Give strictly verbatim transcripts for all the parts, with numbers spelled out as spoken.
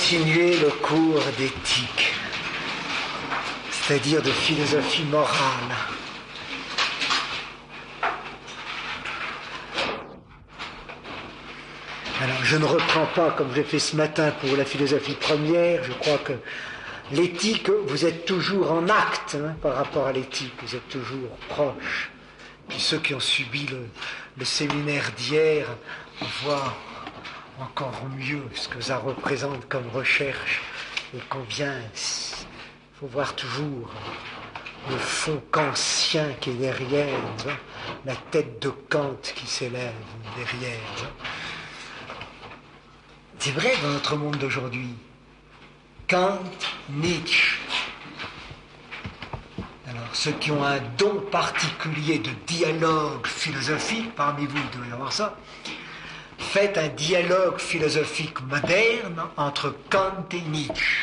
continuer le cours d'éthique, c'est-à-dire de philosophie morale. Alors, je ne reprends pas, comme j'ai fait ce matin pour la philosophie première, je crois que l'éthique, vous êtes toujours en acte hein, par rapport à l'éthique, vous êtes toujours proche. Puis ceux qui ont subi le, le séminaire d'hier voient encore mieux ce que ça représente comme recherche et combien il faut voir toujours le fond kantien qui est derrière, hein, la tête de Kant qui s'élève derrière. Hein. C'est vrai dans notre monde d'aujourd'hui. Kant, Nietzsche. Alors, ceux qui ont un don particulier de dialogue philosophique, parmi vous, il doit y avoir ça, faites un dialogue philosophique moderne entre Kant et Nietzsche.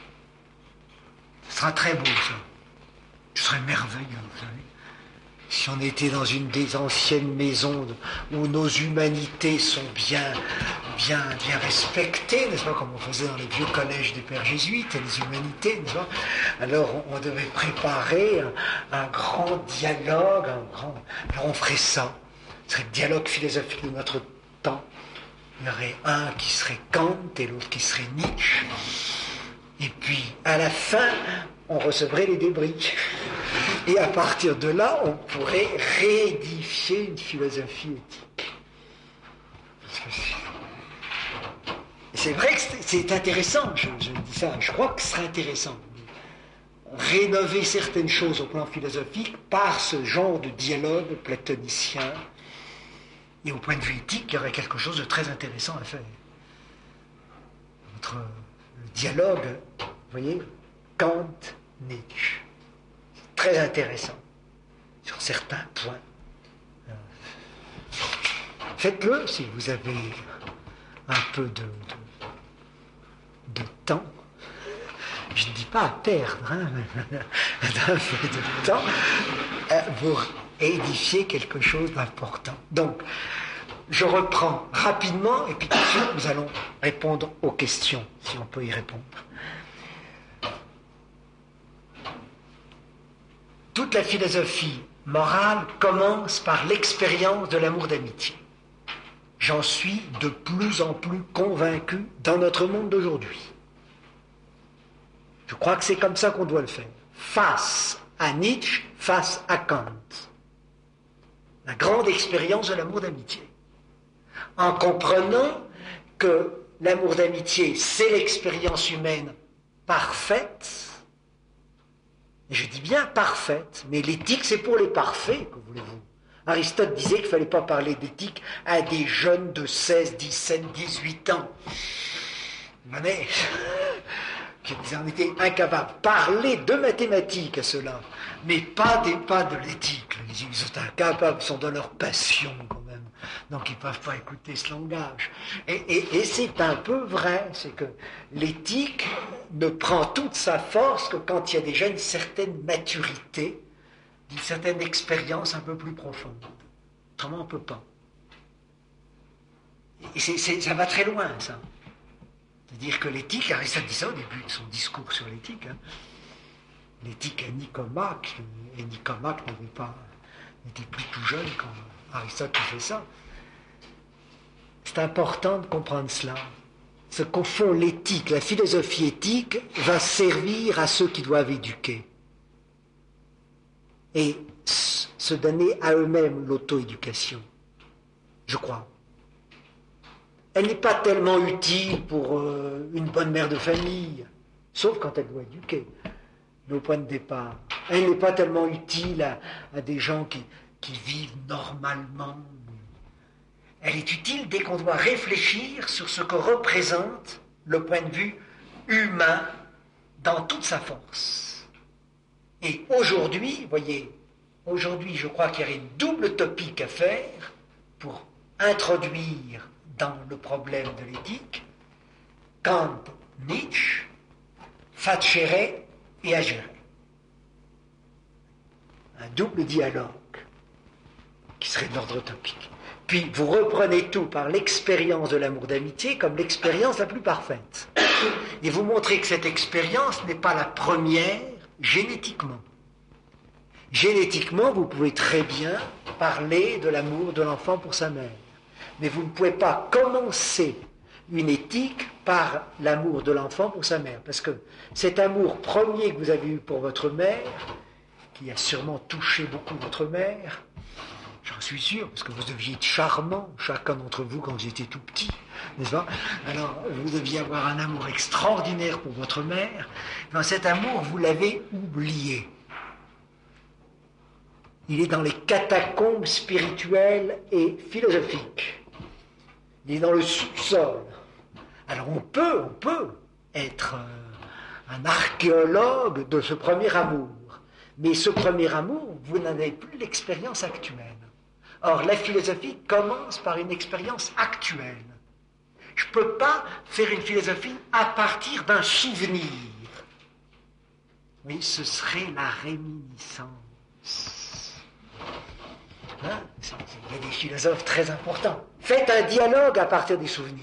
Ce sera très beau, ça. Ce serait merveilleux, vous savez. Si on était dans une des anciennes maisons où nos humanités sont bien, bien, bien respectées, n'est-ce pas, comme on faisait dans les vieux collèges des pères jésuites, et les humanités, n'est-ce pas, alors on, on devait préparer un, un grand dialogue, un grand, alors on ferait ça, ce serait le dialogue philosophique de notre temps. Il y aurait un qui serait Kant et l'autre qui serait Nietzsche, et puis à la fin, on recevrait les débris. Et à partir de là, on pourrait réédifier une philosophie éthique. C'est vrai que c'est intéressant, je, je dis ça, je crois que ce serait intéressant. Rénover certaines choses au plan philosophique par ce genre de dialogue platonicien. Et au point de vue éthique, il y aurait quelque chose de très intéressant à faire. Entre le dialogue, vous voyez, Kant, Nietzsche. Très intéressant sur certains points. Faites-le si vous avez un peu de, de, de temps. Je ne dis pas à perdre, hein, d'un peu de temps, pour édifier quelque chose d'important. Donc, je reprends rapidement et puis tout de suite nous allons répondre aux questions, si on peut y répondre. Toute la philosophie morale commence par l'expérience de l'amour d'amitié. J'en suis de plus en plus convaincu dans notre monde d'aujourd'hui. Je crois que c'est comme ça qu'on doit le faire. Face à Nietzsche, face à Kant. La grande expérience de l'amour d'amitié. En comprenant que l'amour d'amitié, c'est l'expérience humaine parfaite. Je dis bien parfaite, mais l'éthique, c'est pour les parfaits, que voulez-vous. Aristote disait qu'il ne fallait pas parler d'éthique à des jeunes de seize, dix-sept, dix-huit ans. Mais, ils en étaient incapables. Parler de mathématiques à cela, mais pas, des, pas de l'éthique. Ils sont incapables, ils sont dans leur passion quand même. Donc ils ne peuvent pas écouter ce langage. Et, et, et c'est un peu vrai, c'est que l'éthique ne prend toute sa force que quand il y a déjà une certaine maturité, une certaine expérience un peu plus profonde. Autrement, on ne peut pas. Et c'est, c'est, ça va très loin, ça. C'est-à-dire que l'éthique, Aristote dit ça au début de son discours sur l'éthique, hein. L'éthique à Nicomaque, et Nicomaque n'avait pas, n'était plus tout jeune quand Aristote fait ça. C'est important de comprendre cela. C'est qu'au fond, l'éthique, la philosophie éthique, va servir à ceux qui doivent éduquer. Et se donner à eux-mêmes l'auto-éducation. Je crois. Elle n'est pas tellement utile pour euh, une bonne mère de famille, sauf quand elle doit éduquer. Mais au point de départ, elle n'est pas tellement utile à, à des gens qui, qui vivent normalement. Elle est utile dès qu'on doit réfléchir sur ce que représente le point de vue humain dans toute sa force. Et aujourd'hui, voyez, aujourd'hui je crois qu'il y a une double topique à faire pour introduire dans le problème de l'éthique Kant, Nietzsche, Fatschere et Agere. Un double dialogue qui serait de l'ordre topique. Puis vous reprenez tout par l'expérience de l'amour d'amitié comme l'expérience la plus parfaite. et vous montrer que cette expérience n'est pas la première génétiquement. Génétiquement, vous pouvez très bien parler de l'amour de l'enfant pour sa mère, mais vous ne pouvez pas commencer une éthique par l'amour de l'enfant pour sa mère, parce que cet amour premier que vous avez eu pour votre mère, qui a sûrement touché beaucoup votre mère, j'en suis sûr, parce que vous deviez être charmant, chacun d'entre vous, quand vous étiez tout petit, n'est-ce pas? Alors, vous deviez avoir un amour extraordinaire pour votre mère. Dans cet amour, vous l'avez oublié. Il est dans les catacombes spirituelles et philosophiques. Il est dans le sous-sol. Alors, on peut, on peut être euh, un archéologue de ce premier amour. Mais ce premier amour, vous n'en avez plus l'expérience actuelle. Or, la philosophie commence par une expérience actuelle. Je ne peux pas faire une philosophie à partir d'un souvenir. Oui, ce serait la réminiscence. Hein? Il y a des philosophes très importants. Faites un dialogue à partir des souvenirs.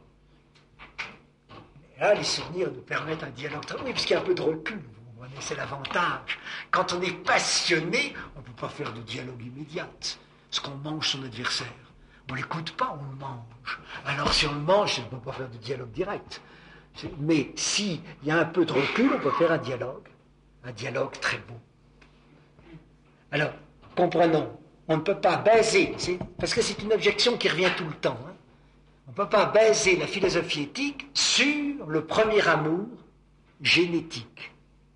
Et là, les souvenirs nous permettent un dialogue. Oui, parce qu'il y a un peu de recul. C'est l'avantage. Quand on est passionné, on ne peut pas faire de dialogue immédiat. Parce qu'on mange son adversaire. On ne l'écoute pas, on le mange. Alors si on le mange, on ne peut pas faire de dialogue direct. Mais s'il y a un peu de recul, on peut faire un dialogue. Un dialogue très beau. Alors, comprenons, on ne peut pas baser, parce que c'est une objection qui revient tout le temps, hein, on ne peut pas baser la philosophie éthique sur le premier amour génétique.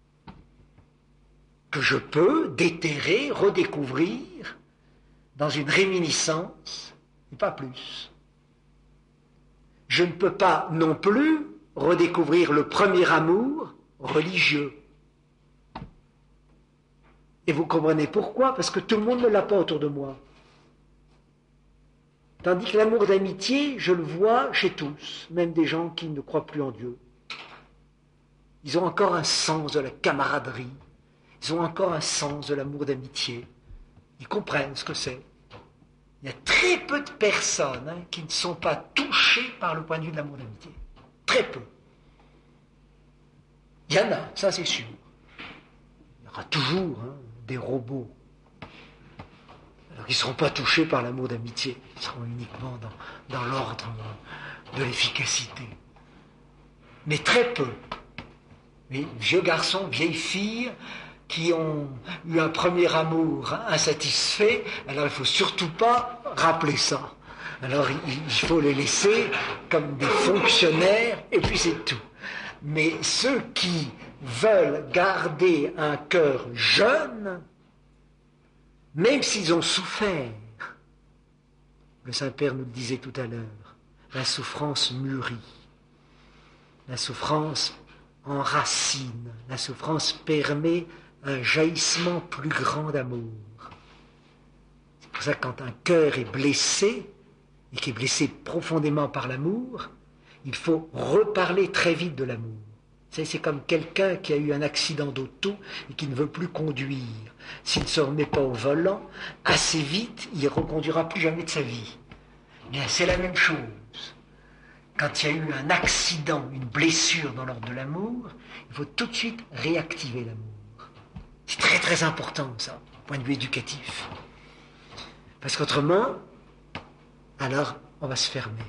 Que je peux déterrer, redécouvrir dans une réminiscence, et pas plus. Je ne peux pas non plus redécouvrir le premier amour religieux. Et vous comprenez pourquoi? Parce que tout le monde ne l'a pas autour de moi. Tandis que l'amour d'amitié, je le vois chez tous, même des gens qui ne croient plus en Dieu. Ils ont encore un sens de la camaraderie. Ils ont encore un sens de l'amour d'amitié. Ils comprennent ce que c'est. Il y a très peu de personnes hein, qui ne sont pas touchées par le point de vue de l'amour d'amitié. Très peu. Il y en a, ça c'est sûr. Il y aura toujours hein, des robots. Alors ils ne seront pas touchés par l'amour d'amitié. Ils seront uniquement dans, dans l'ordre de l'efficacité. Mais très peu. Mais vieux garçons, vieilles filles, qui ont eu un premier amour insatisfait, alors il ne faut surtout pas rappeler ça. Alors il, il faut les laisser comme des fonctionnaires, et puis c'est tout. Mais ceux qui veulent garder un cœur jeune, même s'ils ont souffert, le Saint-Père nous le disait tout à l'heure, la souffrance mûrit, la souffrance enracine, la souffrance permet un jaillissement plus grand d'amour. C'est pour ça que quand un cœur est blessé, et qui est blessé profondément par l'amour, il faut reparler très vite de l'amour. C'est, c'est comme quelqu'un qui a eu un accident d'auto et qui ne veut plus conduire. S'il ne se remet pas au volant, assez vite, il ne reconduira plus jamais de sa vie. Bien, c'est la même chose. Quand il y a eu un accident, une blessure dans l'ordre de l'amour, il faut tout de suite réactiver l'amour. C'est très très important ça, du point de vue éducatif. Parce qu'autrement, alors on va se fermer.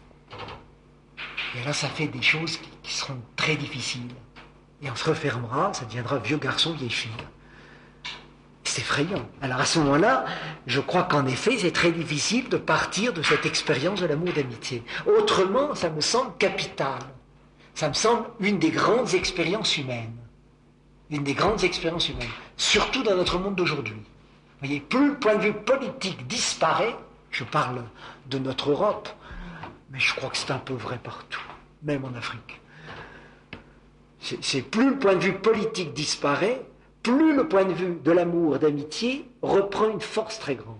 Et alors ça fait des choses qui, qui seront très difficiles. Et on se refermera, ça deviendra vieux garçon, vieille fille. C'est effrayant. Alors à ce moment-là, je crois qu'en effet, c'est très difficile de partir de cette expérience de l'amour d'amitié. Autrement, ça me semble capital. Ça me semble une des grandes expériences humaines. Une des grandes expériences humaines. Surtout dans notre monde d'aujourd'hui. Vous voyez, plus le point de vue politique disparaît, je parle de notre Europe, mais je crois que c'est un peu vrai partout, même en Afrique. C'est, c'est plus le point de vue politique disparaît, plus le point de vue de l'amour, d'amitié, reprend une force très grande.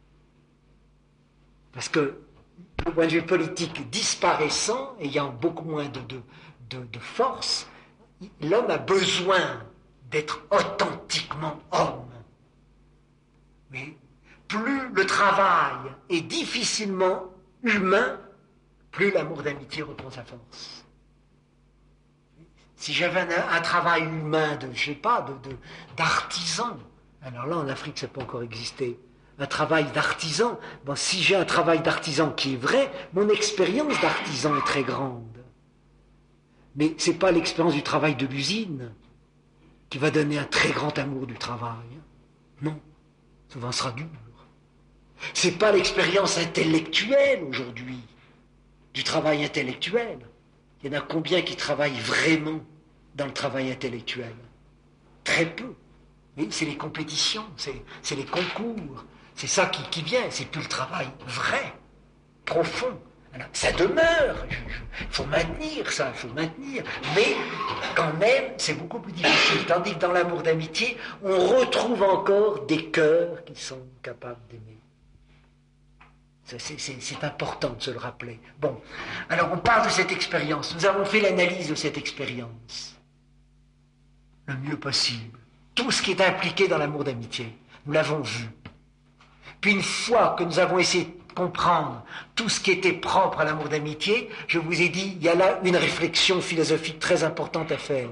Parce que le point de vue politique disparaissant, ayant beaucoup moins de, de, de, de force, l'homme a besoin d'être authentiquement homme. Mais plus le travail est difficilement humain, plus l'amour d'amitié reprend sa force. si j'avais un, un travail humain de, je sais pas, de, de, d'artisan, alors là en Afrique ça peut encore exister, un travail d'artisan, bon, si j'ai un travail d'artisan qui est vrai, mon expérience d'artisan est très grande. Mais ce n'est pas l'expérience du travail de l'usine qui va donner un très grand amour du travail. Non, souvent ce sera dur. Ce n'est pas l'expérience intellectuelle aujourd'hui, du travail intellectuel. Il y en a combien qui travaillent vraiment dans le travail intellectuel? Très peu. Mais c'est les compétitions, c'est, c'est les concours, c'est ça qui, qui vient, c'est plus le travail vrai, profond. Alors, ça demeure, il faut maintenir ça, il faut maintenir, mais quand même, c'est beaucoup plus difficile. Tandis que dans l'amour d'amitié, on retrouve encore des cœurs qui sont capables d'aimer. C'est, c'est, c'est important de se le rappeler. Bon, alors on parle de cette expérience. Nous avons fait l'analyse de cette expérience le mieux possible. Tout ce qui est impliqué dans l'amour d'amitié, nous l'avons vu. Puis une fois que nous avons essayé de comprendre tout ce qui était propre à l'amour d'amitié, je vous ai dit, il y a là une réflexion philosophique très importante à faire.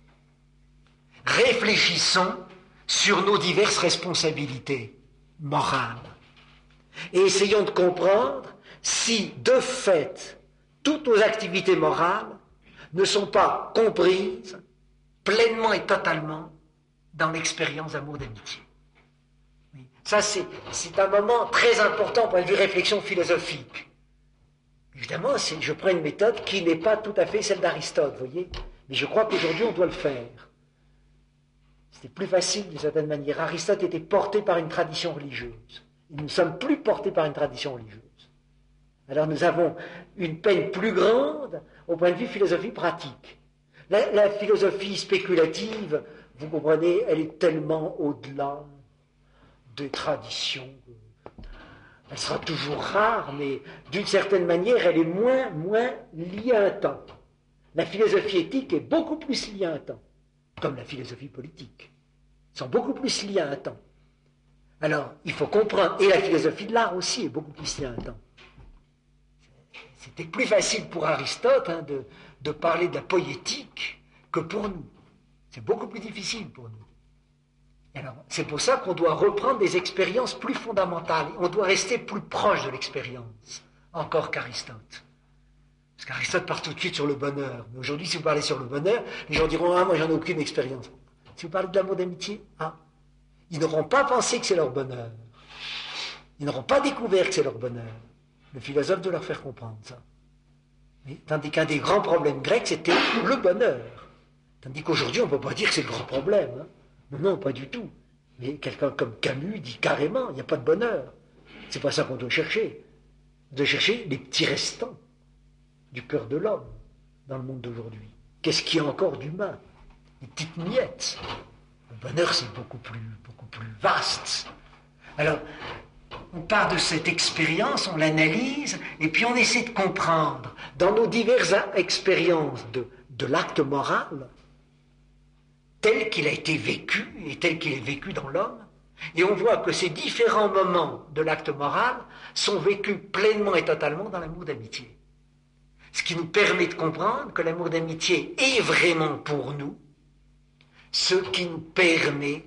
Réfléchissons sur nos diverses responsabilités morales. Et essayons de comprendre si, de fait, toutes nos activités morales ne sont pas comprises pleinement et totalement dans l'expérience d'amour d'amitié. Oui. Ça, c'est, c'est un moment très important pour une vue réflexion philosophique. Évidemment, c'est, je prends une méthode qui n'est pas tout à fait celle d'Aristote, vous voyez, mais je crois qu'aujourd'hui, on doit le faire. C'était plus facile d'une certaine manière. Aristote était porté par une tradition religieuse. Nous ne sommes plus portés par une tradition religieuse. Alors nous avons une peine plus grande au point de vue philosophie pratique. La, la philosophie spéculative, vous comprenez, elle est tellement au-delà des traditions. Elle sera toujours rare, mais d'une certaine manière, elle est moins, moins liée à un temps. La philosophie éthique est beaucoup plus liée à un temps, comme la philosophie politique. Ils sont beaucoup plus liés à un temps. Alors, il faut comprendre, et la philosophie de l'art aussi est beaucoup plus liée à un temps. C'était plus facile pour Aristote hein, de, de parler de la poétique que pour nous. C'est beaucoup plus difficile pour nous. Alors, c'est pour ça qu'on doit reprendre des expériences plus fondamentales. On doit rester plus proche de l'expérience, encore qu'Aristote. Parce qu'Aristote part tout de suite sur le bonheur. Mais aujourd'hui, si vous parlez sur le bonheur, les gens diront « Ah, moi, j'en ai aucune expérience. » Si vous parlez de l'amour d'amitié, ah, ils n'auront pas pensé que c'est leur bonheur. Ils n'auront pas découvert que c'est leur bonheur. Le philosophe doit leur faire comprendre ça. Mais, tandis qu'un des grands problèmes grecs, c'était le bonheur. Tandis qu'aujourd'hui, on ne peut pas dire que c'est le grand problème. Hein. Non, non, pas du tout. Mais quelqu'un comme Camus dit carrément, il n'y a pas de bonheur. C'est pas ça qu'on doit chercher. On doit chercher les petits restants du cœur de l'homme dans le monde d'aujourd'hui. Qu'est-ce qu'il y a encore d'humain? Les petites miettes. Le bonheur, c'est beaucoup plus, beaucoup plus vaste. Alors, on part de cette expérience, on l'analyse, et puis on essaie de comprendre, dans nos diverses expériences de, de l'acte moral, tel qu'il a été vécu, et tel qu'il est vécu dans l'homme, et on voit que ces différents moments de l'acte moral sont vécus pleinement et totalement dans l'amour d'amitié. Ce qui nous permet de comprendre que l'amour d'amitié est vraiment pour nous ce qui nous permet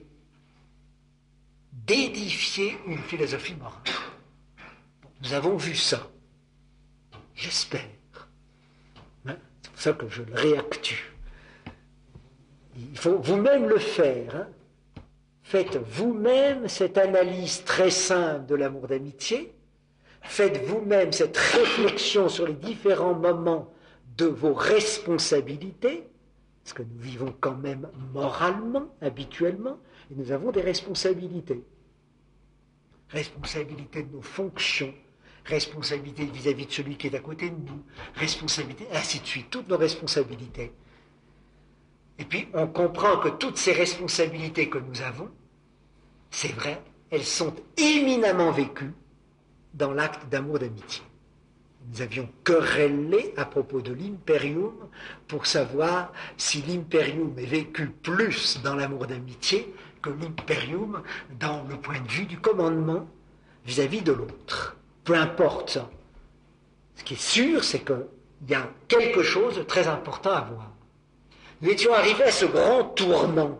d'édifier une philosophie morale. Bon, nous avons vu ça. J'espère. Hein? C'est pour ça que je le réactue. Il faut vous-même le faire. Hein? Faites vous-même cette analyse très simple de l'amour d'amitié. Faites vous-même cette réflexion sur les différents moments de vos responsabilités, parce que nous vivons quand même moralement, habituellement, et nous avons des responsabilités. Responsabilité de nos fonctions, responsabilité vis-à-vis de celui qui est à côté de nous, responsabilité, ainsi de suite, toutes nos responsabilités. Et puis, on comprend que toutes ces responsabilités que nous avons, c'est vrai, elles sont éminemment vécues dans l'acte d'amour d'amitié. Nous avions querellé à propos de l'imperium pour savoir si l'imperium est vécu plus dans l'amour d'amitié que l'imperium dans le point de vue du commandement vis-à-vis de l'autre. Peu importe ça. Ce qui est sûr, c'est qu'il y a quelque chose de très important à voir. nous étions arrivés à ce grand tournant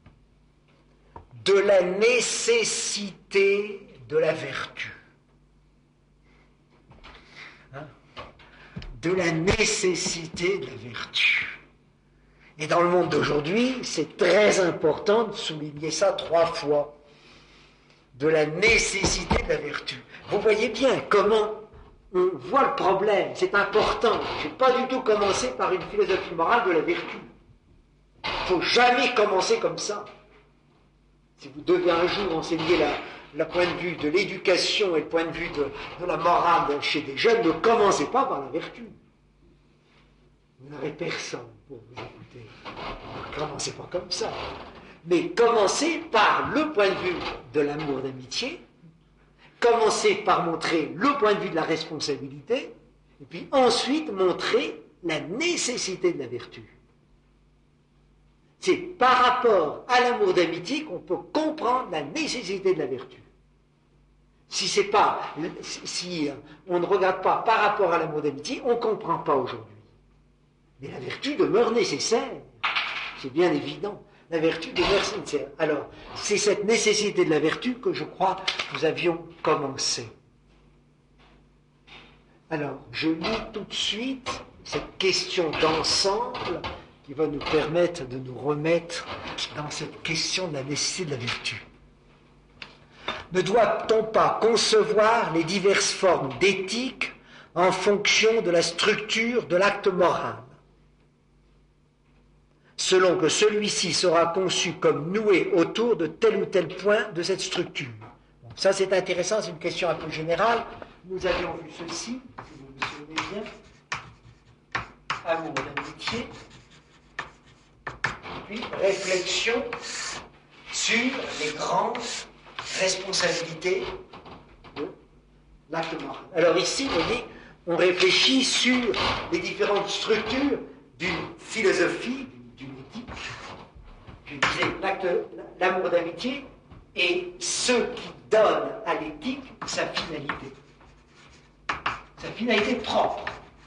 de la nécessité de la vertu. Hein? De la nécessité de la vertu. Et dans le monde d'aujourd'hui, c'est très important de souligner ça trois fois. De la nécessité de la vertu. Vous voyez bien comment on voit le problème, c'est important. Je n'ai pas du tout commencé par une philosophie morale de la vertu. Il ne faut jamais commencer comme ça. Si vous devez un jour enseigner la, le point de vue de l'éducation et le point de vue de, de la morale chez des jeunes, ne commencez pas par la vertu. Vous n'aurez personne pour vous écouter. Ne commencez pas comme ça. Mais commencez par le point de vue de l'amour d'amitié, commencez par montrer le point de vue de la responsabilité, et puis ensuite montrer la nécessité de la vertu. C'est par rapport à l'amour d'amitié qu'on peut comprendre la nécessité de la vertu. Si c'est pas, si on ne regarde pas par rapport à l'amour d'amitié, on ne comprend pas aujourd'hui. Mais la vertu demeure nécessaire, c'est bien évident. La vertu demeure nécessaire. Alors, c'est cette nécessité de la vertu que je crois nous avions commencé. Alors, je lis tout de suite cette question d'ensemble qui va nous permettre de nous remettre dans cette question de la nécessité de la vertu. Ne doit-on pas concevoir les diverses formes d'éthique en fonction de la structure de l'acte moral, selon que celui-ci sera conçu comme noué autour de tel ou tel point de cette structure? Bon, ça c'est intéressant, c'est une question un peu générale. Nous avions vu ceci, si vous vous souvenez bien, amour d'amitié, puis réflexion sur les grandes responsabilités de l'acte moral. Alors ici, vous voyez, on réfléchit sur les différentes structures d'une philosophie, d'une éthique. Je disais, l'acte, l'amour d'amitié est ce qui donne à l'éthique sa finalité. Sa finalité propre.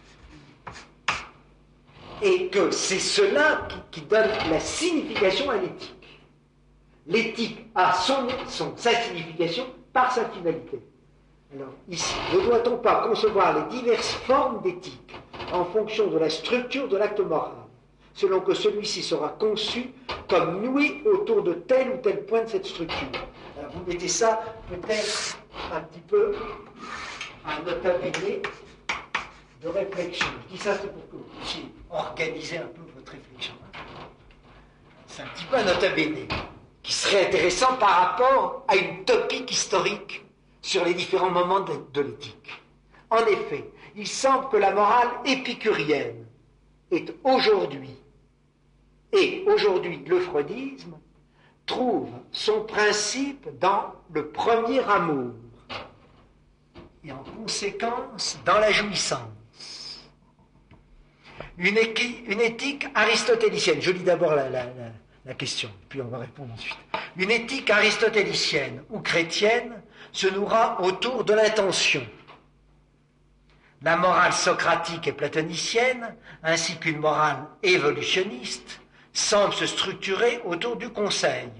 Et que c'est cela qui, qui donne la signification à l'éthique. L'éthique a son, son, sa signification par sa finalité. Alors, ici, ne doit-on pas concevoir les diverses formes d'éthique en fonction de la structure de l'acte moral, selon que celui-ci sera conçu comme noué autour de tel ou tel point de cette structure? Alors, vous mettez ça peut-être un petit peu un nota bene de réflexion. Je dis ça, c'est pour que vous puissiez organiser un peu votre réflexion. C'est un petit peu un nota bene qui serait intéressant par rapport à une topique historique sur les différents moments de, de l'éthique. En effet, il semble que la morale épicurienne est aujourd'hui, et aujourd'hui le freudisme, trouve son principe dans le premier amour, et en conséquence dans la jouissance. Une, équi, une éthique aristotélicienne, je lis d'abord la, la, la, la question, puis on va répondre ensuite. Une éthique aristotélicienne ou chrétienne se nouera autour de l'intention. La morale socratique et platonicienne, ainsi qu'une morale évolutionniste, semble se structurer autour du conseil.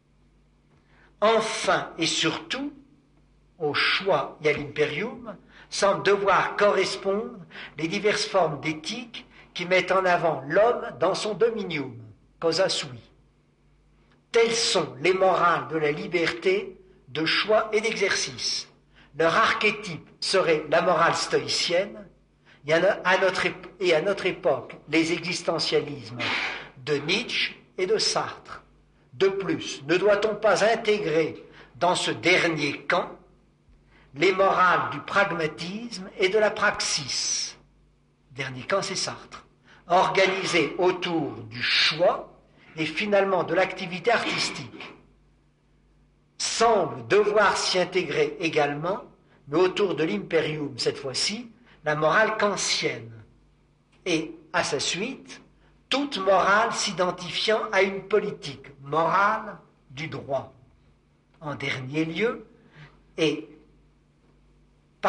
Enfin et surtout, au choix et à l'imperium, semblent devoir correspondre les diverses formes d'éthique qui mettent en avant l'homme dans son dominium, cosa sui. Telles sont les morales de la liberté, de choix et d'exercice. Leur archétype serait la morale stoïcienne, et à notre, et à notre époque les existentialismes de Nietzsche et de Sartre. De plus, ne doit-on pas intégrer dans ce dernier camp les morales du pragmatisme et de la praxis? Dernier camp, c'est Sartre. Organisées autour du choix et finalement de l'activité artistique. Semble devoir s'y intégrer également, mais autour de l'imperium, cette fois-ci, la morale kantienne. Et, à sa suite, toute morale s'identifiant à une politique morale du droit. En dernier lieu, et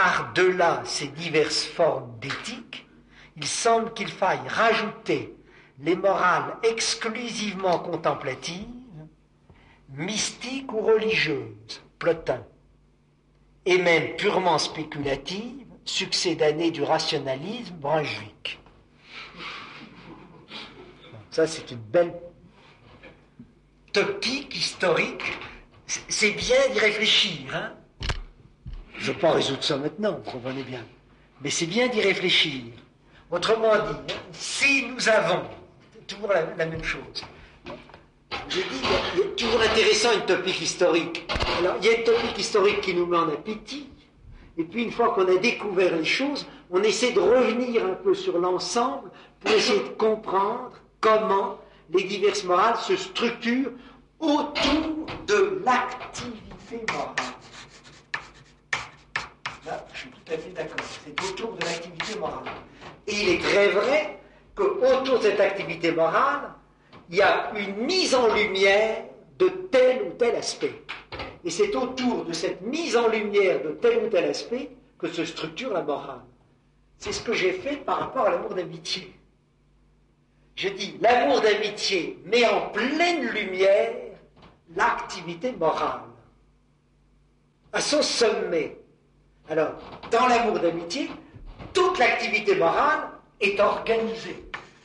par-delà ces diverses formes d'éthique, il semble qu'il faille rajouter les morales exclusivement contemplatives, mystiques ou religieuses, Plotin, et même purement spéculatives, succédanées du rationalisme, Brunswick. Ça, c'est une belle topique historique. C'est bien d'y réfléchir, hein. Je ne veux pas résoudre ça maintenant, vous comprenez bien. Mais c'est bien d'y réfléchir. Autrement dit, hein, si nous avons, toujours la, la même chose, j'ai dit, il y a toujours intéressant une topique historique. Alors, il y a une topique historique qui nous met en appétit, et puis une fois qu'on a découvert les choses, on essaie de revenir un peu sur l'ensemble pour essayer de comprendre comment les diverses morales se structurent autour de l'activité morale. Là, je suis tout à fait d'accord. C'est autour de l'activité morale. Et il est très vrai qu'autour de cette activité morale, il y a une mise en lumière de tel ou tel aspect. Et c'est autour de cette mise en lumière de tel ou tel aspect que se structure la morale. C'est ce que j'ai fait par rapport à l'amour d'amitié. Je dis, l'amour d'amitié met en pleine lumière l'activité morale, à son sommet. Alors, dans l'amour d'amitié, toute l'activité morale est organisée.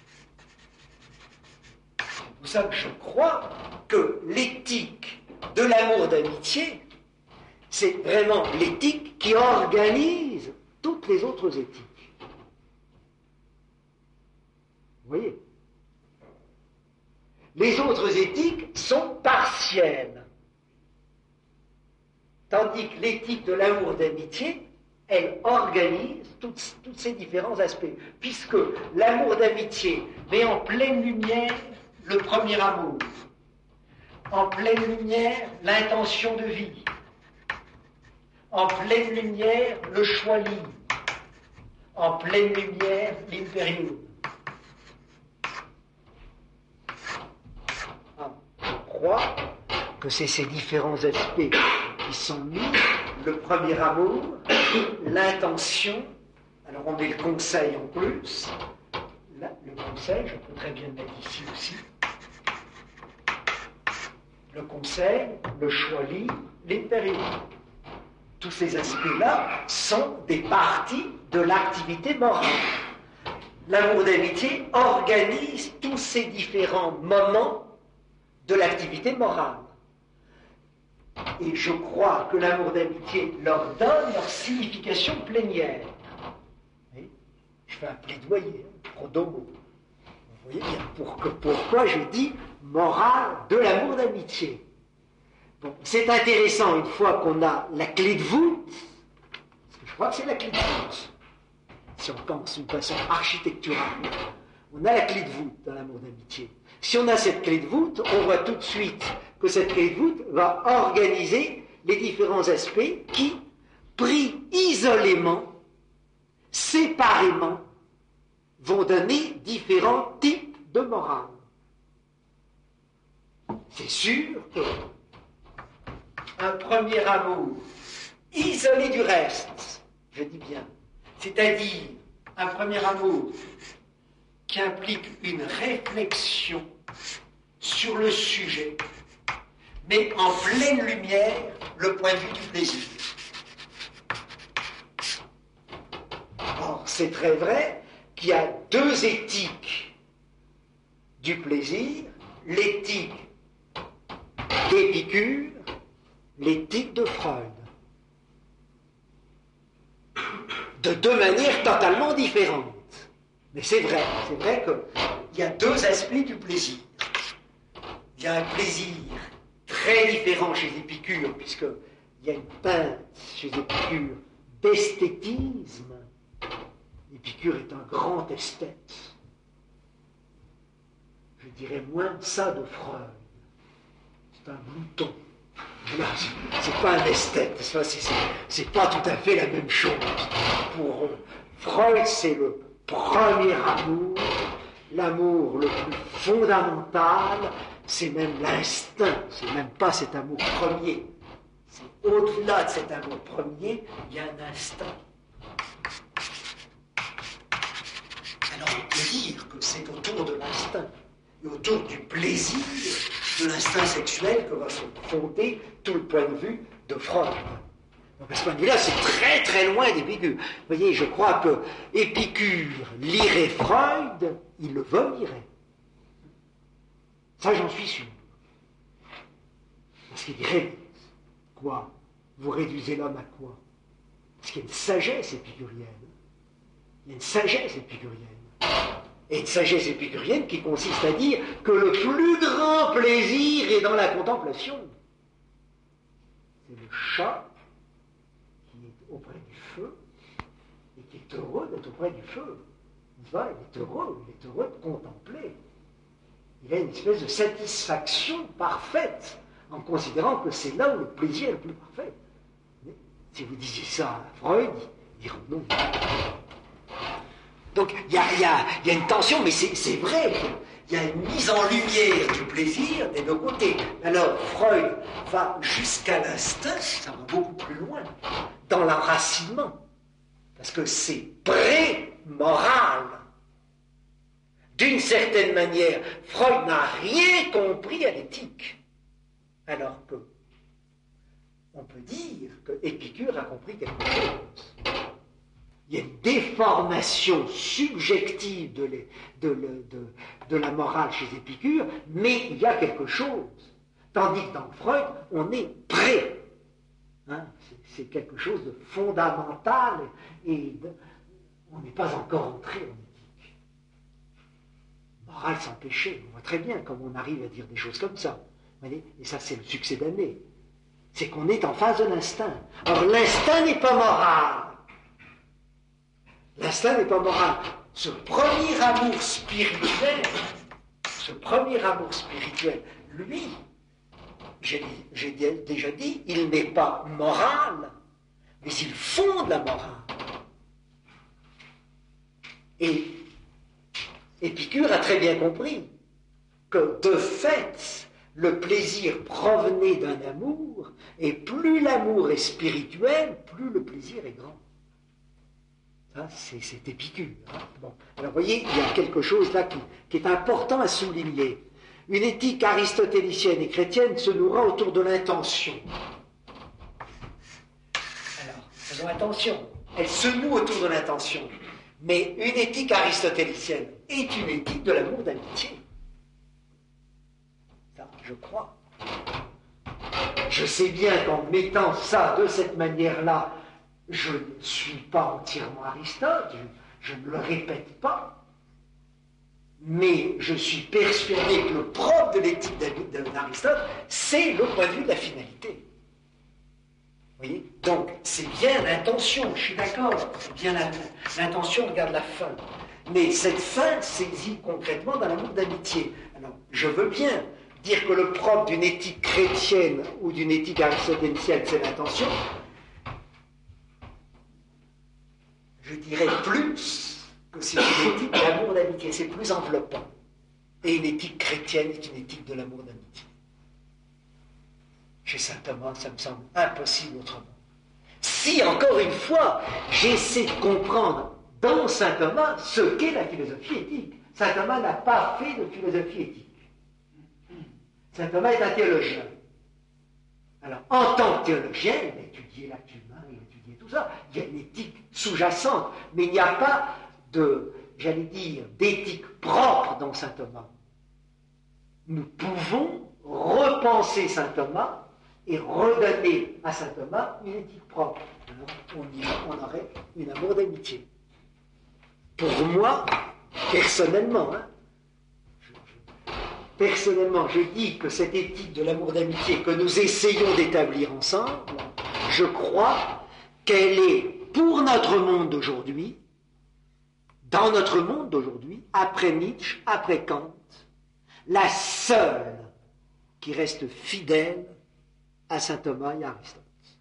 C'est pour ça que je crois que l'éthique de l'amour d'amitié, c'est vraiment l'éthique qui organise toutes les autres éthiques. Vous voyez ? Les autres éthiques sont partielles. Tandis que l'éthique de l'amour d'amitié, elle organise toutes, tous ces différents aspects. Puisque l'amour d'amitié met en pleine lumière le premier amour, en pleine lumière l'intention de vie, en pleine lumière le choix libre, en pleine lumière l'imperium. Je crois que c'est ces différents aspects qui sont mis, le premier amour, l'intention, alors on met le conseil en plus, là, le conseil, je peux très bien le mettre ici aussi, le conseil, le choix libre, l'impérium. Tous ces aspects-là sont des parties de l'activité morale. L'amour d'amitié organise tous ces différents moments de l'activité morale. Et je crois que l'amour d'amitié leur donne leur signification plénière. Et je fais un plaidoyer, pro domo. Vous voyez bien pour que, pourquoi je dis morale de l'amour d'amitié. Bon, c'est intéressant une fois qu'on a la clé de voûte, parce que je crois que c'est la clé de voûte, si on pense d'une façon architecturale. On a la clé de voûte dans l'amour d'amitié. Si on a cette clé de voûte, on voit tout de suite que cette clé de voûte va organiser les différents aspects qui, pris isolément, séparément, vont donner différents types de morale. C'est sûr que un premier amour isolé du reste, je dis bien, c'est-à-dire un premier amour qui implique une réflexion sur le sujet, mais en pleine lumière le point de vue du plaisir. Or, c'est très vrai qu'il y a deux éthiques du plaisir, l'éthique d'Épicure, l'éthique de Freud. De deux manières totalement différentes. Mais c'est vrai, c'est vrai qu'il y a deux aspects du plaisir. Il y a un plaisir très différent chez Épicure, puisqu'il y a une teinte chez Épicure d'esthétisme. Épicure est un grand esthète. Je dirais moins ça de Freud. C'est un glouton. C'est pas un esthète, c'est pas tout à fait la même chose. Pour Freud, c'est le premier amour, l'amour le plus fondamental, c'est même l'instinct, c'est même pas cet amour premier. C'est au-delà de cet amour premier, il y a un instinct. Alors on peut dire que c'est autour de l'instinct et autour du plaisir de l'instinct sexuel que va se fonder tout le point de vue de Freud. Donc à ce point de vue-là, c'est très très loin d'Épicure. Vous voyez, je crois que Épicure lirait Freud, il le vomirait. Ça, j'en suis sûr. Parce qu'il dirait, quoi? Vous réduisez l'homme à quoi? Parce qu'il y a une sagesse épicurienne. Il y a une sagesse épicurienne. Et une sagesse épicurienne qui consiste à dire que le plus grand plaisir est dans la contemplation. C'est le chat qui est auprès du feu et qui est heureux d'être auprès du feu. Il va, il est heureux, il est heureux de contempler. Il a une espèce de satisfaction parfaite en considérant que c'est là où le plaisir est le plus parfait. Mais si vous disiez ça à Freud, il dirait non. Donc il y a, y, a, y a une tension, mais c'est vrai qu'il y a une mise en lumière du plaisir des deux côtés. Alors Freud va jusqu'à l'instinct, ça va beaucoup plus loin, dans l'enracinement, parce que c'est pré-moral. D'une certaine manière, Freud n'a rien compris à l'éthique, alors que on peut dire que Épicure a compris quelque chose. Il y a une déformation subjective de, les, de, le, de, de la morale chez Épicure, mais il y a quelque chose. Tandis que dans Freud, on est prêt. Hein, c'est quelque chose de fondamental et de, on n'est pas encore entré en éthique. Morale sans péché, on voit très bien comment on arrive à dire des choses comme ça. Et ça, c'est le succès d'année. C'est qu'on est en face de l'instinct. Or, l'instinct n'est pas moral. L'instinct n'est pas moral. Ce premier amour spirituel, ce premier amour spirituel, lui, j'ai déjà dit, il n'est pas moral, mais il fonde la morale. Et Épicure a très bien compris que, de fait, le plaisir provenait d'un amour, et plus l'amour est spirituel, plus le plaisir est grand. C'est Épicure. Hein. Bon. Alors vous voyez, il y a quelque chose là qui, qui est important à souligner. Une éthique aristotélicienne et chrétienne se nourra autour de l'intention. Alors, faisons attention, elle se noue autour de l'intention. Mais une éthique aristotélicienne est une éthique de l'amour d'amitié. Ça, je crois. Je sais bien qu'en mettant ça de cette manière-là, je ne suis pas entièrement Aristote, je, je ne le répète pas, mais je suis persuadé que le propre de l'éthique d'Aristote, c'est le point de vue de la finalité. Vous voyez? Donc, c'est bien l'intention, je suis d'accord, c'est bien l'intention, regarde la fin. Mais cette fin saisit concrètement dans l'amour d'amitié. Alors, je veux bien dire que le propre d'une éthique chrétienne ou d'une éthique aristotélicienne, c'est l'intention. Je dirais plus que c'est une éthique de l'amour d'amitié, c'est plus enveloppant. Et une éthique chrétienne est une éthique de l'amour d'amitié. Chez saint Thomas, ça me semble impossible autrement. Si, encore une fois, j'essaie de comprendre dans saint Thomas ce qu'est la philosophie éthique. Saint Thomas n'a pas fait de philosophie éthique. Saint Thomas est un théologien. Alors, en tant que théologien, il a étudié l'acte humain, il a étudié tout ça. Il y a une éthique sous-jacente, mais il n'y a pas de, j'allais dire, d'éthique propre dans saint Thomas. Nous pouvons repenser saint Thomas et redonner à saint Thomas une éthique propre. Alors, on, y, on aurait une amour d'amitié. Pour moi, personnellement, hein, je, je, personnellement, je dis que cette éthique de l'amour d'amitié que nous essayons d'établir ensemble, je crois qu'elle est, pour notre monde d'aujourd'hui, dans notre monde d'aujourd'hui, après Nietzsche, après Kant, la seule qui reste fidèle à saint Thomas et à Aristote.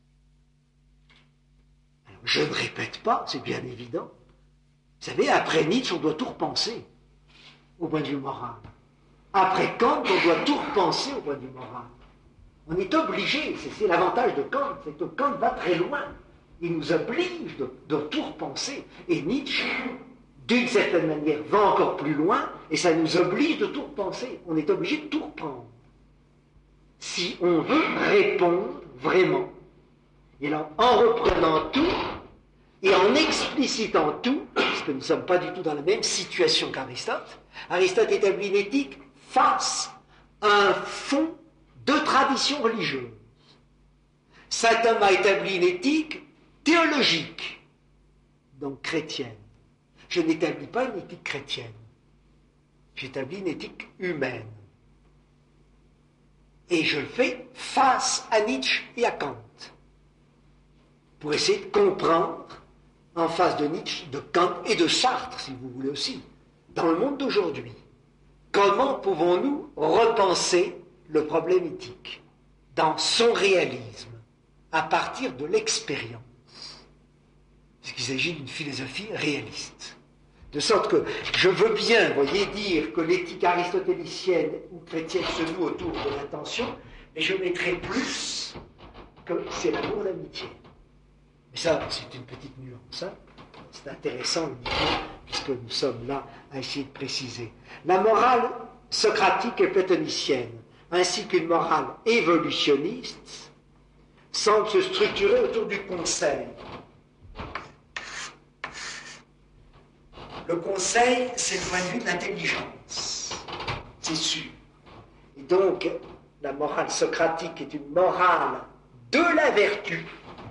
Alors, je ne répète pas, c'est bien évident. Vous savez, après Nietzsche, on doit tout repenser au point de vue moral. Après Kant, on doit tout repenser au point de vue moral. On est obligé, c'est l'avantage de Kant, c'est que Kant va très loin. Il nous oblige de, de tout repenser. Et Nietzsche, d'une certaine manière, va encore plus loin, et ça nous oblige de tout repenser. On est obligé de tout reprendre. Si on veut répondre vraiment. Et là, en reprenant tout, et en explicitant tout, parce que nous ne sommes pas du tout dans la même situation qu'Aristote, Aristote établit une éthique face à un fond de tradition religieuse. Saint Thomas établit une éthique théologique, donc chrétienne. Je n'établis pas une éthique chrétienne, j'établis une éthique humaine. Et je le fais face à Nietzsche et à Kant, pour essayer de comprendre, en face de Nietzsche, de Kant et de Sartre, si vous voulez aussi, dans le monde d'aujourd'hui, comment pouvons-nous repenser le problème éthique dans son réalisme, à partir de l'expérience, puisqu'il s'agit d'une philosophie réaliste. De sorte que je veux bien, vous voyez, dire que l'éthique aristotélicienne ou chrétienne se noue autour de l'intention, mais je mettrai plus que c'est l'amour d'amitié. Mais ça, c'est une petite nuance. Hein. C'est intéressant, puisque nous sommes là à essayer de préciser. La morale socratique et platonicienne, ainsi qu'une morale évolutionniste, semble se structurer autour du conseil. Le conseil, c'est le point de vue de l'intelligence, c'est sûr. Et donc, la morale socratique est une morale de la vertu.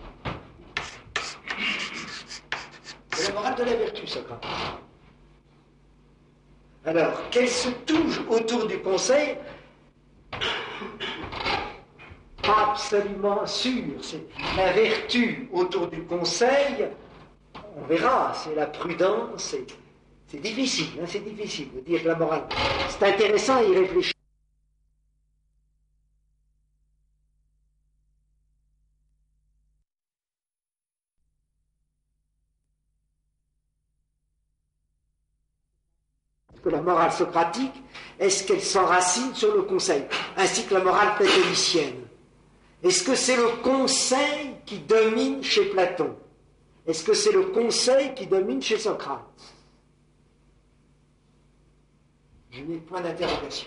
C'est la morale de la vertu, Socrate. Alors, qu'elle se touche autour du conseil, pas absolument sûr. C'est la vertu autour du conseil, on verra, c'est la prudence, c'est, c'est difficile, hein, c'est difficile de dire que la morale. C'est intéressant à y réfléchir. Que la morale socratique, est-ce qu'elle s'enracine sur le conseil, ainsi que la morale platonicienne? Est-ce que c'est le conseil qui domine chez Platon? Est-ce que c'est le conseil qui domine chez Socrate? Je mets point d'interrogation.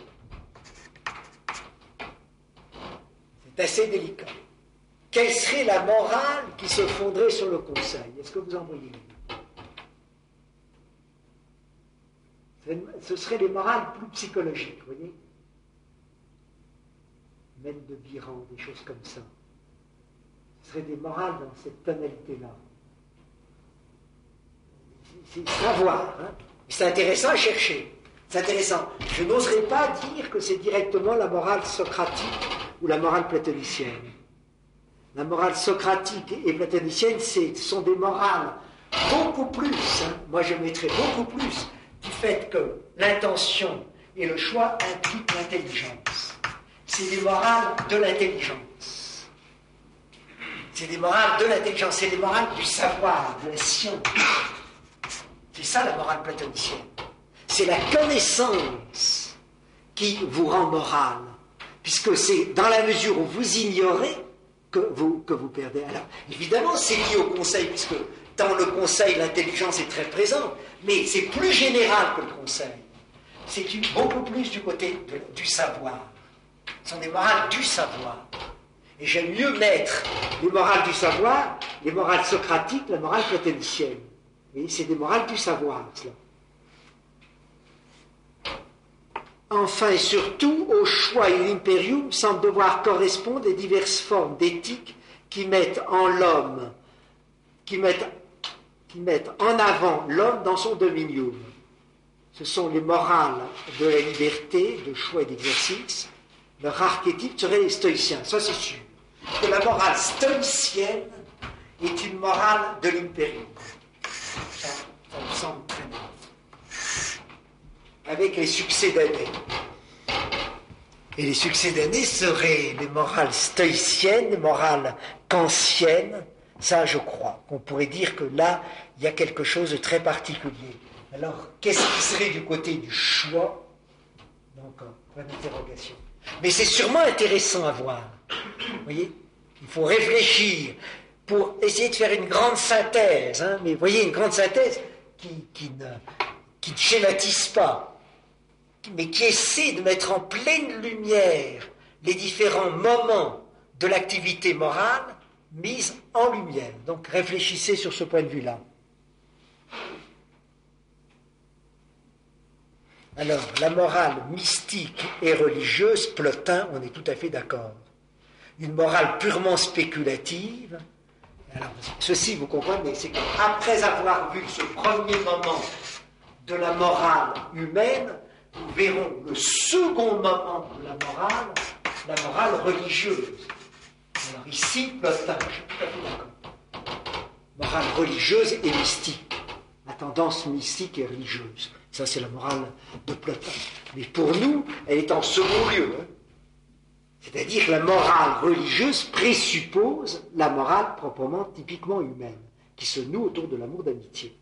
C'est assez délicat. Quelle serait la morale qui se fonderait sur le conseil? Est-ce que vous en voyez? Ce seraient les morales plus psychologiques, vous voyez? Même de Biran, des choses comme ça. Ce seraient des morales dans cette tonalité-là. C'est savoir, hein? C'est intéressant à chercher. C'est intéressant. Je n'oserais pas dire que c'est directement la morale socratique ou la morale platonicienne. La morale socratique et platonicienne, ce sont des morales beaucoup plus, hein? Moi je mettrais beaucoup plus du fait que l'intention et le choix impliquent l'intelligence. C'est des morales de l'intelligence. C'est des morales de l'intelligence, c'est des morales du savoir, de la science. C'est ça la morale platonicienne. C'est la connaissance qui vous rend morale, puisque c'est dans la mesure où vous ignorez que vous, que vous perdez. Alors, évidemment, c'est lié au conseil, puisque dans le conseil, l'intelligence est très présente, mais c'est plus général que le conseil. C'est beaucoup plus du côté de, du savoir. Ce sont des morales du savoir. Et j'aime mieux mettre les morales du savoir, les morales socratiques, la morale platonicienne. Et c'est des morales du savoir, cela. Enfin et surtout, au choix et l'imperium semblent devoir correspondre les diverses formes d'éthique qui mettent en l'homme, qui mettent, qui mettent en avant l'homme dans son dominium. Ce sont les morales de la liberté, de choix et d'exercice. Leur archétype serait les stoïciens, ça c'est sûr. Que la morale stoïcienne est une morale de l'imperium. Ça, ça me semble très bien. Avec les succès d'année. Et les succès d'année seraient les morales stoïciennes, les morales kantiennes. Ça, je crois qu'on pourrait dire que là, il y a quelque chose de très particulier. Alors, qu'est-ce qui serait du côté du choix? Donc, point d'interrogation. Mais c'est sûrement intéressant à voir. Vous voyez? Il faut réfléchir pour essayer de faire une grande synthèse. Hein, mais vous voyez, une grande synthèse qui, qui, ne, qui ne schématise pas, mais qui essaie de mettre en pleine lumière les différents moments de l'activité morale mise en lumière. Donc réfléchissez sur ce point de vue-là. Alors, la morale mystique et religieuse, Plotin, on est tout à fait d'accord. Une morale purement spéculative. Alors, ceci, vous comprenez, c'est qu'après avoir vu ce premier moment de la morale humaine, nous verrons le second moment de la morale, la morale religieuse. Alors ici, Plotin, je suis tout à fait d'accord. Morale religieuse et mystique. La tendance mystique et religieuse. Ça, c'est la morale de Plotin. Mais pour nous, elle est en second lieu. Hein. C'est-à-dire que la morale religieuse présuppose la morale proprement, typiquement humaine, qui se noue autour de l'amour d'amitié.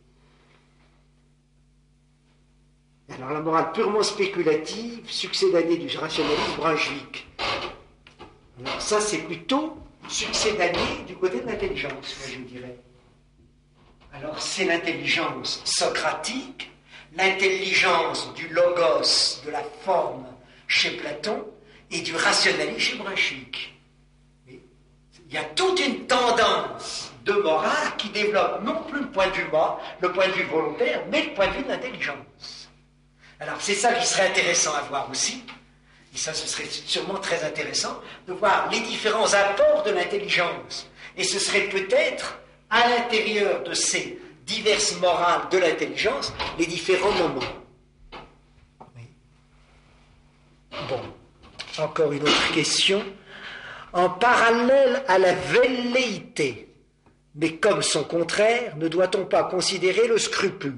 Alors la morale purement spéculative, succédanée du rationalisme brunswick. Alors ça, c'est plutôt succédané du côté de l'intelligence, moi je dirais. Alors c'est l'intelligence socratique, l'intelligence du logos, de la forme chez Platon, et du rationalisme chez Brunswick. Mais il y a toute une tendance de morale qui développe non plus le point de vue mort, le point de vue volontaire, mais le point de vue de l'intelligence. Alors c'est ça qui serait intéressant à voir aussi, et ça ce serait sûrement très intéressant, de voir les différents apports de l'intelligence. Et ce serait peut-être à l'intérieur de ces diverses morales de l'intelligence, les différents moments. Oui. Bon, encore une autre question. En parallèle à la velléité, mais comme son contraire, ne doit-on pas considérer le scrupule?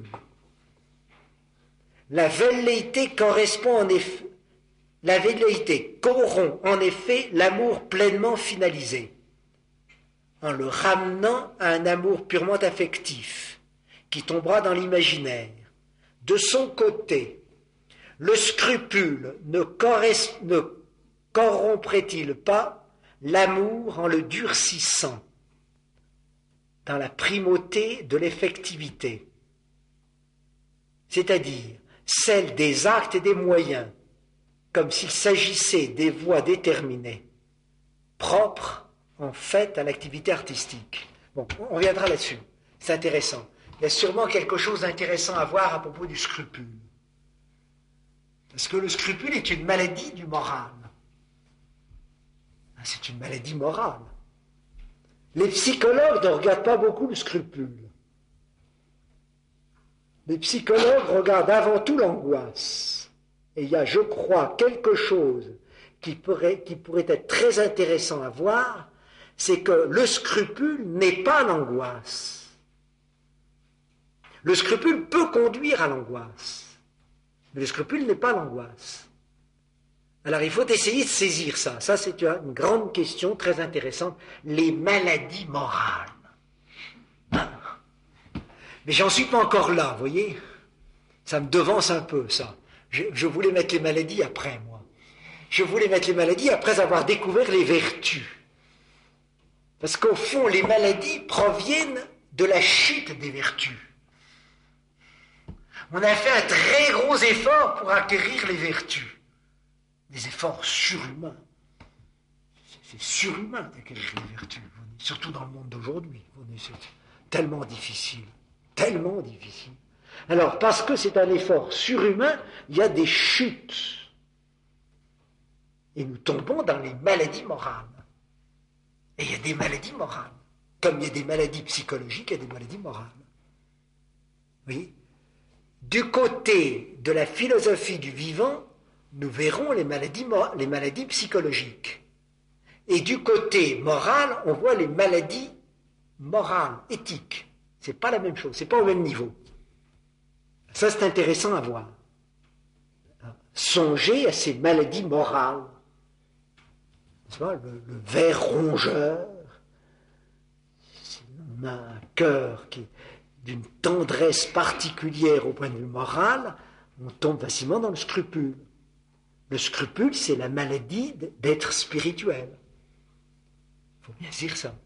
La velléité correspond en effet, la velléité corrompt en effet l'amour pleinement finalisé, en le ramenant à un amour purement affectif, qui tombera dans l'imaginaire. De son côté, le scrupule ne, corres- ne corromprait-il pas l'amour en le durcissant, dans la primauté de l'effectivité, c'est-à-dire celle des actes et des moyens, comme s'il s'agissait des voies déterminées, propres en fait à l'activité artistique. Bon, on reviendra là-dessus, c'est intéressant. Il y a sûrement quelque chose d'intéressant à voir à propos du scrupule. Parce que le scrupule est une maladie du moral. C'est une maladie morale. Les psychologues ne regardent pas beaucoup le scrupule. Les psychologues regardent avant tout l'angoisse. Et il y a, je crois, quelque chose qui pourrait, qui pourrait être très intéressant à voir, c'est que le scrupule n'est pas l'angoisse. Le scrupule peut conduire à l'angoisse, mais le scrupule n'est pas l'angoisse. Alors il faut essayer de saisir ça. Ça, c'est une grande question très intéressante. Les maladies morales. Mais j'en suis pas encore là, vous voyez. Ça me devance un peu, ça. Je, je voulais mettre les maladies après, moi. Je voulais mettre les maladies après avoir découvert les vertus. Parce qu'au fond, les maladies proviennent de la chute des vertus. On a fait un très gros effort pour acquérir les vertus. Des efforts surhumains. C'est surhumain d'acquérir les vertus, surtout dans le monde d'aujourd'hui. C'est tellement difficile, tellement difficile. Alors, parce que c'est un effort surhumain, il y a des chutes. Et nous tombons dans les maladies morales. Et il y a des maladies morales. Comme il y a des maladies psychologiques, il y a des maladies morales. Oui. Du côté de la philosophie du vivant, nous verrons les maladies, les maladies psychologiques. Et du côté moral, on voit les maladies morales, éthiques. C'est pas la même chose, c'est pas au même niveau. Ça, c'est intéressant à voir. Songez à ces maladies morales. Le, le ver rongeur, si on a un cœur qui est d'une tendresse particulière au point de vue moral, on tombe facilement dans le scrupule. Le scrupule, c'est la maladie d'être spirituel. Il faut bien dire ça.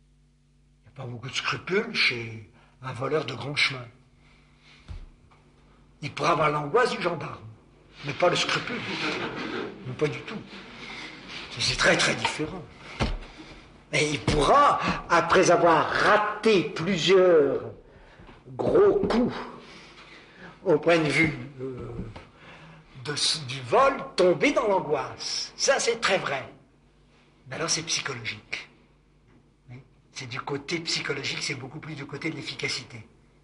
Il n'y a pas beaucoup de scrupules chez un voleur de grand chemin. Il pourra avoir l'angoisse du gendarme, mais pas le scrupule. Mais pas du tout. C'est très très différent. Et il pourra, après avoir raté plusieurs gros coups au point de vue euh, de, du vol, tomber dans l'angoisse. Ça, c'est très vrai. Mais alors, c'est psychologique. C'est du côté psychologique, c'est beaucoup plus du côté de l'efficacité.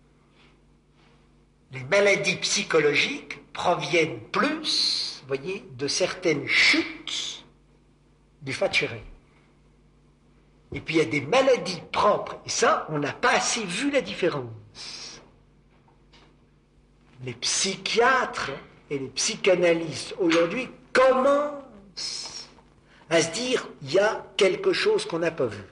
Les maladies psychologiques proviennent plus, vous voyez, de certaines chutes du facturé. Et puis il y a des maladies propres, et ça, on n'a pas assez vu la différence. Les psychiatres et les psychanalystes aujourd'hui commencent à se dire, il y a quelque chose qu'on n'a pas vu.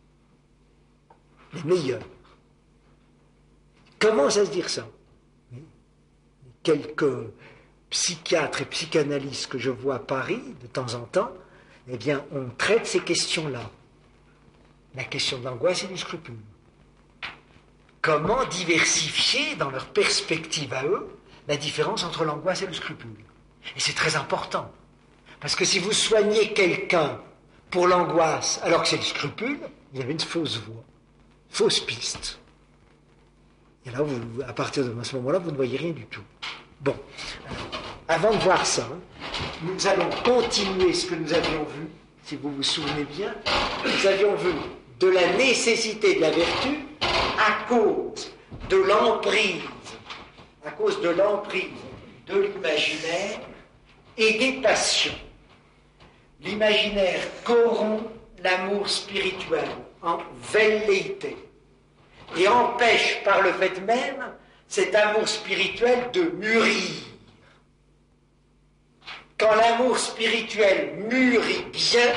Les meilleurs. Ils commencent à se dire ça. Quelques psychiatres et psychanalystes que je vois à Paris, de temps en temps, eh bien, on traite ces questions-là. La question de l'angoisse et du scrupule. Comment diversifier, dans leur perspective à eux, la différence entre l'angoisse et le scrupule. Et c'est très important. Parce que si vous soignez quelqu'un pour l'angoisse, alors que c'est le scrupule, vous avez une fausse voie, fausse piste. Et là, vous, à partir de ce moment-là, vous ne voyez rien du tout. Bon, avant de voir ça, nous allons continuer ce que nous avions vu, si vous vous souvenez bien. Nous avions vu de la nécessité de la vertu à cause de l'emprise, à cause de l'emprise de l'imaginaire et des passions. L'imaginaire corrompt l'amour spirituel en velléité et empêche par le fait même cet amour spirituel de mûrir. Quand l'amour spirituel mûrit bien,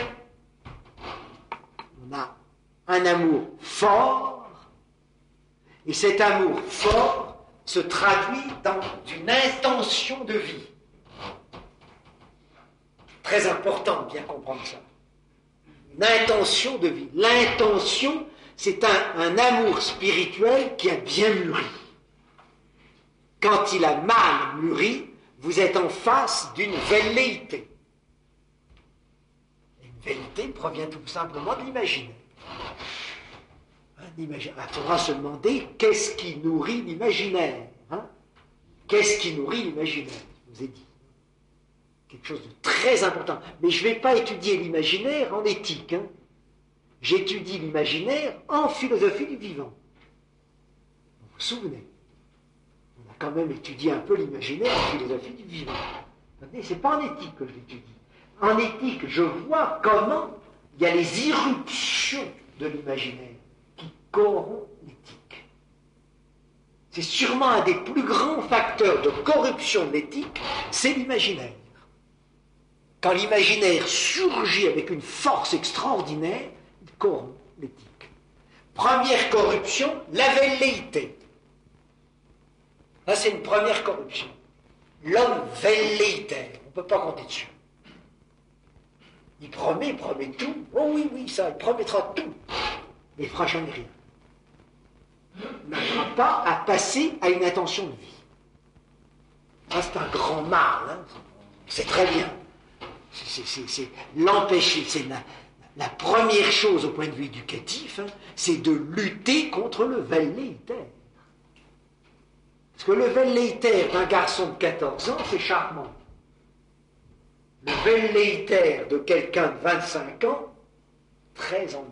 on a un amour fort, et cet amour fort se traduit dans une intention de vie. Très important de bien comprendre ça. Une intention de vie. L'intention, c'est un, un amour spirituel qui a bien mûri. Quand il a mal mûri, vous êtes en face d'une velléité. Une velléité provient tout simplement de l'imaginaire. Il faudra se demander qu'est-ce qui nourrit l'imaginaire. Hein? Qu'est-ce qui nourrit l'imaginaire? Je vous ai dit. Quelque chose de très important. Mais je ne vais pas étudier l'imaginaire en éthique. Hein? J'étudie l'imaginaire en philosophie du vivant. Vous vous souvenez? On a quand même étudié un peu l'imaginaire en philosophie du vivant. Ce n'est pas en éthique que je l'étudie. En éthique, je vois comment il y a les irruptions de l'imaginaire qui corrompent l'éthique. C'est sûrement un des plus grands facteurs de corruption de l'éthique, c'est l'imaginaire. Quand l'imaginaire surgit avec une force extraordinaire, il corrompt l'éthique. Première corruption, la velléité. Là, c'est une première corruption. L'homme velléitaire, on ne peut pas compter dessus. Il promet, il promet tout. Oh oui, oui, ça, il promettra tout. Mais il ne fera jamais rien. Il n'arrivera pas à passer à une intention de vie. Ça, c'est un grand mal. Hein. C'est très bien. C'est, c'est, c'est l'empêcher. C'est la, la première chose au point de vue éducatif, hein, c'est de lutter contre le velléitaire. Parce que le velléitaire d'un garçon de quatorze ans, c'est charmant. Le velléitaire de quelqu'un de vingt-cinq ans, très ennuyeux.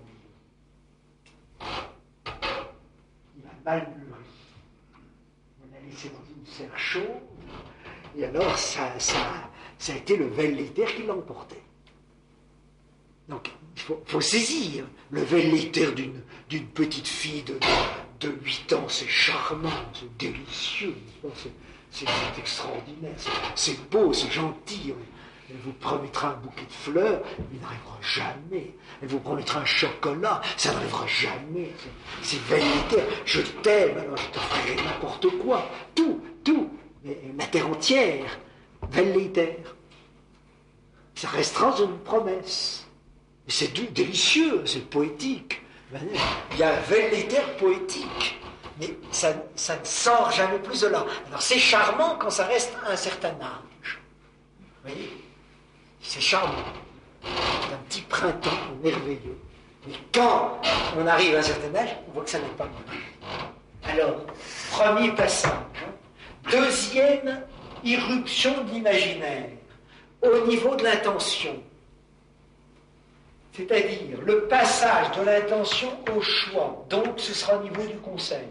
Il a mal mûri. On l'a laissé dans une serre chaude, et alors ça, ça, ça a été le velléitaire qui l'a emporté. Donc, il faut, faut saisir le velléitaire d'une, d'une petite fille de, de huit ans, c'est charmant, c'est délicieux, c'est, c'est, c'est extraordinaire, c'est, c'est beau, c'est gentil. Elle vous promettra un bouquet de fleurs, il n'arrivera jamais. Elle vous promettra un chocolat, ça n'arrivera jamais. C'est, c'est velléitaire. Je t'aime, alors je te ferai n'importe quoi. Tout, tout. Mais la terre entière, velléitaire. Ça restera une promesse. Et c'est délicieux, c'est poétique. Il y a un velléitaire poétique. mais ça, ça ne sort jamais plus de là. Alors c'est charmant quand ça reste à un certain âge. Vous voyez? C'est charmant. C'est un petit printemps merveilleux. Mais quand on arrive à un certain âge, on voit que ça n'est pas mal. Alors, premier passage. Hein. Deuxième irruption de l'imaginaire, au niveau de l'intention. C'est-à-dire le passage de l'intention au choix. Donc, ce sera au niveau du conseil.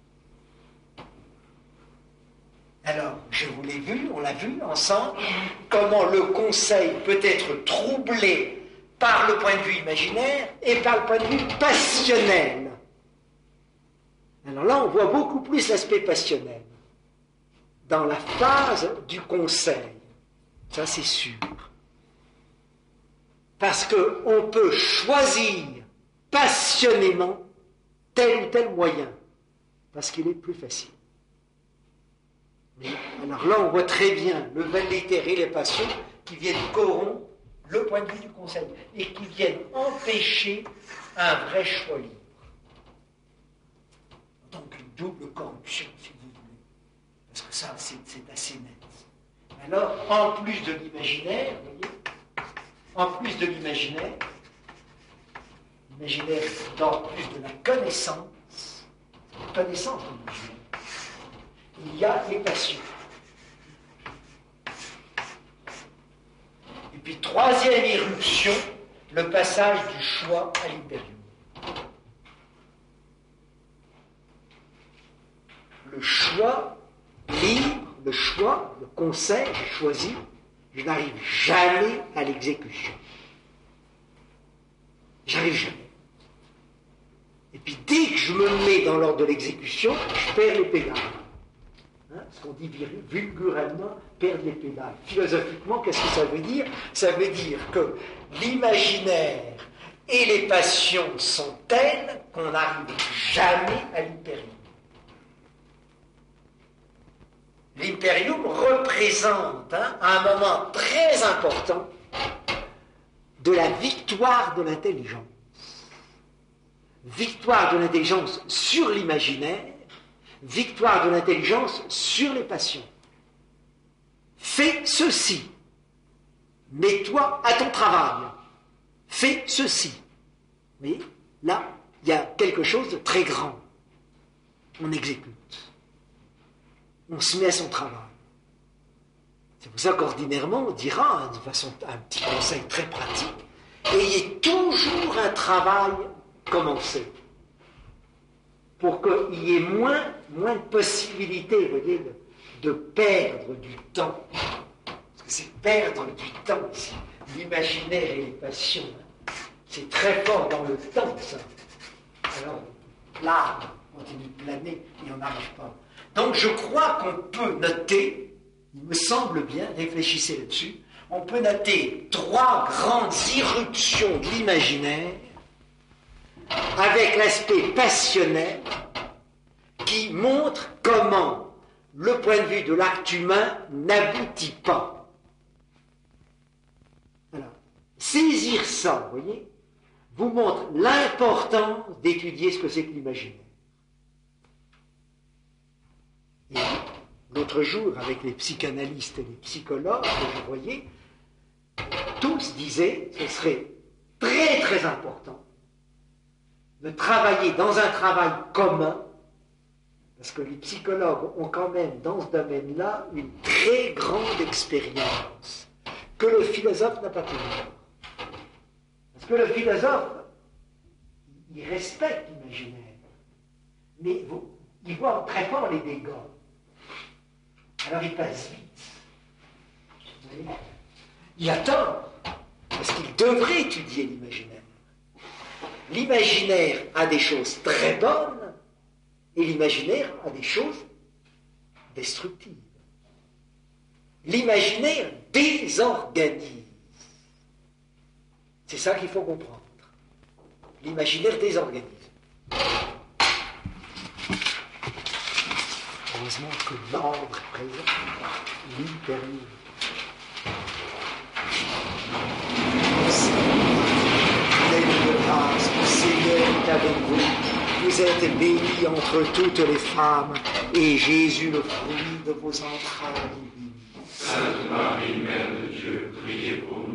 Alors, je vous l'ai vu, on l'a vu ensemble, comment le conseil peut être troublé par le point de vue imaginaire et par le point de vue passionnel. Alors là, on voit beaucoup plus l'aspect passionnel dans la phase du conseil. Ça, c'est sûr. Parce qu'on peut choisir passionnément tel ou tel moyen, parce qu'il est plus facile. Mais, alors là, on voit très bien le velléitaire et les passions qui viennent corrompre le point de vue du conseil et qui viennent empêcher un vrai choix libre. Donc une double corruption, si vous voulez. Parce que ça, c'est, c'est assez net. Alors, en plus de l'imaginaire, vous voyez, en plus de l'imaginaire, l'imaginaire dans plus de la connaissance, connaissance de l'imaginaire, il y a les passions. Et puis, troisième irruption, le passage du choix à l'impérium. Le choix libre, le choix, le conseil, j'ai choisi, je n'arrive jamais à l'exécution. J'arrive jamais. Et puis dès que je me mets dans l'ordre de l'exécution, je perds les pédales. Hein, ce qu'on dit vulgairement, perdre les pédales. Philosophiquement, qu'est-ce que ça veut dire? Ça veut dire que l'imaginaire et les passions sont telles qu'on n'arrive jamais à l'impérium. L'impérium représente hein, un moment très important de la victoire de l'intelligence. Victoire de l'intelligence sur l'imaginaire, victoire de l'intelligence sur les passions. Fais ceci. Mets-toi à ton travail. Fais ceci. Vous voyez, là, il y a quelque chose de très grand. On exécute. On se met à son travail. C'est pour ça qu'ordinairement, on dira, hein, de façon, un petit conseil très pratique, ayez toujours un travail commencé, pour qu'il y ait moins, moins de possibilités, vous voyez, de, de perdre du temps. Parce que c'est perdre du temps ici. L'imaginaire et les passions, hein, c'est très fort dans le temps, ça. Alors, là, on continue de planer et on n'arrive pas. Donc je crois qu'on peut noter, il me semble bien, réfléchissez là-dessus, on peut noter trois grandes irruptions de l'imaginaire avec l'aspect passionnel qui montre comment le point de vue de l'acte humain n'aboutit pas. Alors, saisir ça, vous voyez, vous montre l'importance d'étudier ce que c'est que l'imaginaire. Et l'autre jour, avec les psychanalystes et les psychologues que je voyais, tous disaient que ce serait très très important de travailler dans un travail commun, parce que les psychologues ont quand même dans ce domaine-là une très grande expérience que le philosophe n'a pas toujours. Parce que le philosophe, il respecte l'imaginaire, mais il voit très fort les dégâts. Alors il passe vite. Il attend, parce qu'il devrait étudier l'imaginaire. L'imaginaire a des choses très bonnes, et l'imaginaire a des choses destructives. L'imaginaire désorganise. C'est ça qu'il faut comprendre. L'imaginaire désorganise. Heureusement que l'ordre est présent, l'impérium. Merci. Pleine de grâce, le Seigneur est avec vous. Vous Vous êtes bénie entre toutes les femmes, et Jésus, le fruit de vos entrailles, est béni. Sainte Marie, Mère de Dieu, priez pour nous